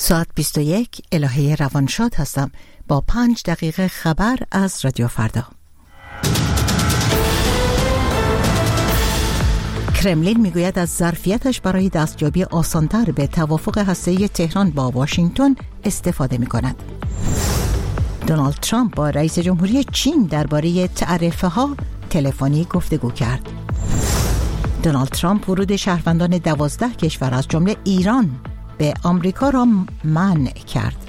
ساعت 21 الهه روانشاد هستم با 5 دقیقه خبر از رادیو فردا. کرملین میگوید از ظرفیتش برای دستیابی آسان‌تر به توافق هسته‌ای تهران با واشنگتن استفاده می‌کند. دونالد ترامپ با رئیس جمهوری چین درباره تعرفه‌ها تلفنی گفتگو کرد. دونالد ترامپ ورود شهروندان 12 کشور از جمله ایران به آمریکا را منع کرد.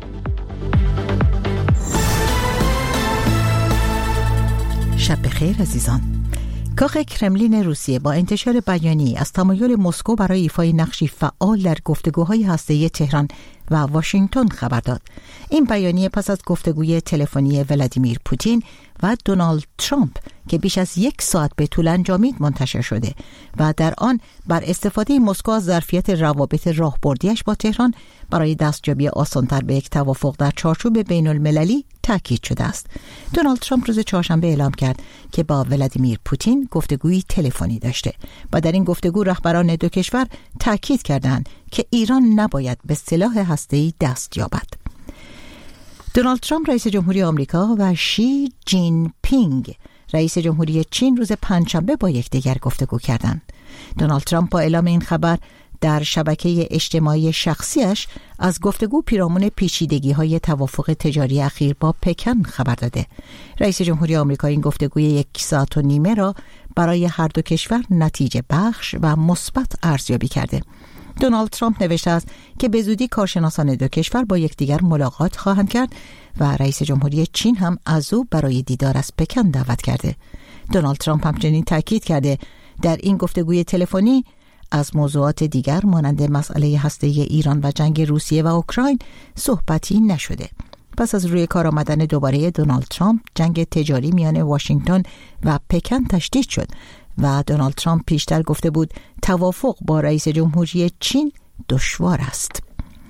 شب بخیر عزیزان. کاخ کرملین روسیه با انتشار بیانیه‌ای از تمایل مسکو برای ایفای نقشی فعال در گفتگوهای هسته‌ای تهران و واشنگتن خبر داد. این بیانیه پس از گفتگوی تلفنی ولادیمیر پوتین و دونالد ترامپ که بیش از 1 ساعت به طول انجامید منتشر شده و در آن بر استفاده مسکو از ظرفیت روابط راهبردیش با تهران برای دستیابی آسان‌تر به یک توافق در چارچوب بین المللی تاکید شده است. دونالد ترامپ روز چهارشنبه اعلام کرد که با ولادیمیر پوتین گفتگوی تلفنی داشته و در این گفتگو رهبران دو کشور تاکید کردند که ایران نباید به سلاح هسته‌ای دست یابد. دونالد ترامپ رئیس جمهوری آمریکا و شی جین پینگ رئیس جمهوری چین روز پنجشنبه با یکدیگر گفتگو کردند. دونالد ترامپ با اعلام این خبر در شبکه اجتماعی شخصیش از گفتگو پیرامون پیچیدگی‌های توافق تجاری اخیر با پکن خبر داده. رئیس جمهوری آمریکا این گفتگوی 1 ساعت و نیمه را برای هر دو کشور نتیجه بخش و مثبت ارزیابی کرده. دونالد ترامپ نوشته است که به زودی کارشناسان دو کشور با یکدیگر ملاقات خواهند کرد و رئیس جمهوری چین هم از او برای دیدار از پکن دعوت کرده. دونالد ترامپ همچنین تاکید کرده در این گفتگوی تلفنی از موضوعات دیگر مانند مسئله هسته‌ای ایران و جنگ روسیه و اوکراین صحبتی نشده. پس از روی کار آمدن دوباره دونالد ترامپ، جنگ تجاری میان واشنگتن و پکن تشدید شد و دونالد ترامپ پیشتر گفته بود توافق با رئیس جمهوری چین دشوار است.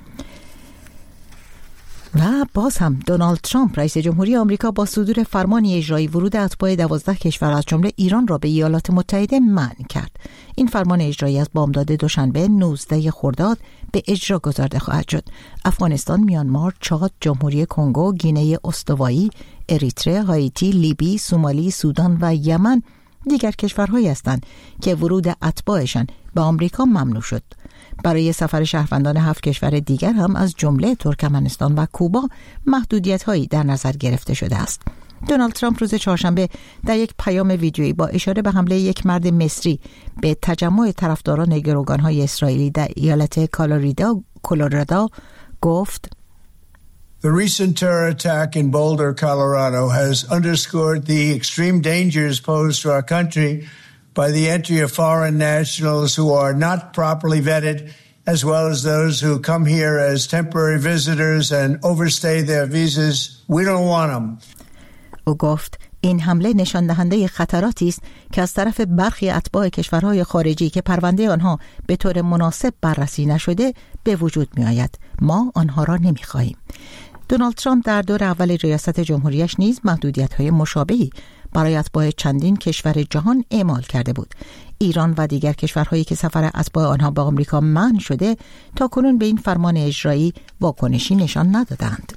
و باز هم دونالد ترامپ رئیس جمهوری آمریکا با صدور فرمانی اجرایی ورود اتباع 12 کشور از جمله ایران را به ایالات متحده منع کرد. این فرمان اجرایی از بامداد دوشنبه 19 خرداد به اجرا گذارده خواهد شد. افغانستان، میانمار، چاد، جمهوری کنگو، گینه استوایی، اریتره، هایتی، لیبی، سومالی، سودان و یمن دیگر کشورهایی هستند که ورود اتباعشان به آمریکا ممنوع شد. برای سفر شهروندان 7 کشور دیگر هم از جمله ترکمنستان و کوبا محدودیت‌هایی در نظر گرفته شده است. دونالد ترامپ روز چهارشنبه در یک پیام ویدیویی با اشاره به حمله یک مرد مصری به تجمع طرفداران گروگان‌های اسرائیلی در ایالت کلرادو گفت: The recent terror attack in Boulder, Colorado has underscored the extreme dangers posed to our country by the entry of foreign nationals who are not properly vetted, as well as those who come here as temporary visitors and overstay their visas. We don't want them. او گفت این حمله نشان دهنده خطراتی است که از طرف برخی اتباع کشورهای خارجی که پرونده آنها به طور مناسب بررسی نشده به وجود می آید. ما آنها را نمی خواهیم. دونالد ترامپ در دور اول ریاست جمهوریش نیز محدودیت‌های مشابهی برای اتباع چندین کشور جهان اعمال کرده بود. ایران و دیگر کشورهایی که سفر اتباع آنها به آمریکا منع شده تاکنون به این فرمان اجرایی واکنشی نشان ندادند.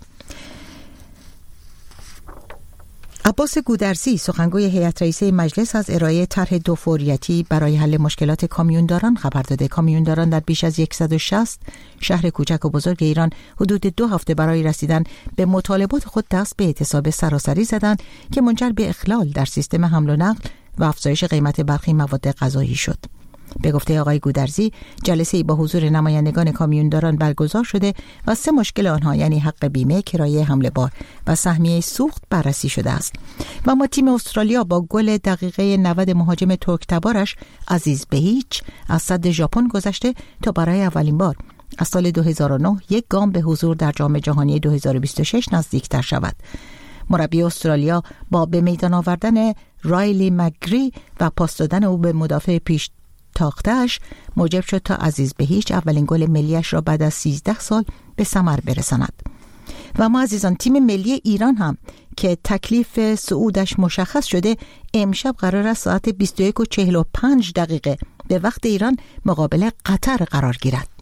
عباس گودرزی سخنگوی هیئت رئیسه مجلس از ارائه طرح دوفوریتی برای حل مشکلات کامیونداران خبر داده. کامیونداران در بیش از 160 شهر کوچک و بزرگ ایران حدود 2 هفته برای رسیدن به مطالبات خود دست به اعتصاب سراسری زدند که منجر به اخلال در سیستم حمل و نقل و افزایش قیمت برخی مواد غذایی شد. به گفته آقای گودرزی جلسه‌ای با حضور نمایندگان کامیونداران برگزار شده و 3 مشکل آنها یعنی حق بیمه، کرایه حمل بار و سهمیه سوخت بررسی شده است. و ما تیم استرالیا با گل دقیقه 90 مهاجم ترک‌تبارش عزیز بهیچ از صد ژاپن گذشته تا برای اولین بار از سال 2009 یک گام به حضور در جام جهانی 2026 نزدیکتر شود. مربی استرالیا با به میدان آوردن رایلی مگری و پاس دادن او به مدافع پیش تاختش موجب شد تا عزیز بهیچ اولین گل ملیش را بعد از 13 سال به ثمر برساند. و ما عزیزان تیم ملی ایران هم که تکلیف صعودش مشخص شده امشب قرار است ساعت 21:45 به وقت ایران مقابل قطر قرار گیرد.